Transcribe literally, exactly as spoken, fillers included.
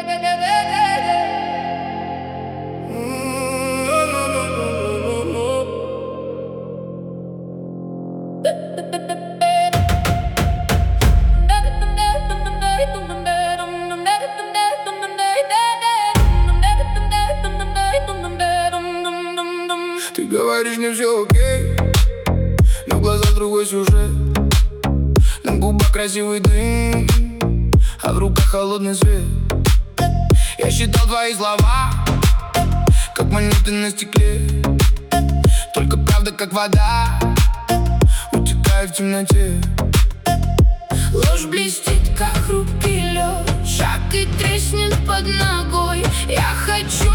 Ты говоришь, не все окей, но в глазах другой сюжет. На губах красивый дым, а в руках холодный свет. Я считал твои слова, как монеты на стекле. Только правда, как вода, утекает в темноте. Ложь блестит, как хрупкий лед, шаг и треснет под ногой. Я хочу